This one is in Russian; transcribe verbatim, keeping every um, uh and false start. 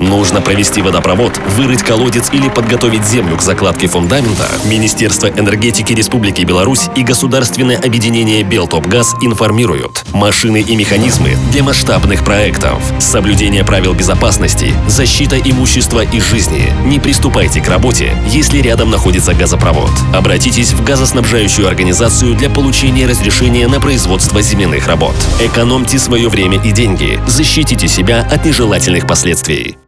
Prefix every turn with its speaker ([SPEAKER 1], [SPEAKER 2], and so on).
[SPEAKER 1] нужно провести водопровод, вырыть колодец или подготовить землю к закладке фундамента, Министерство энергетики Республики Беларусь и государственное объединение «Белтопгаз» информируют: машины и механизмы для масштабных проектов, соблюдение правил безопасности, защита имущества и жизни. Не приступайте к работе, если рядом находится газопровод. Обратитесь в газоснабжающую организацию для получения разрешения на производство земляных работ. Экономьте свое время и деньги. Защитите себя от нежелательных последствий.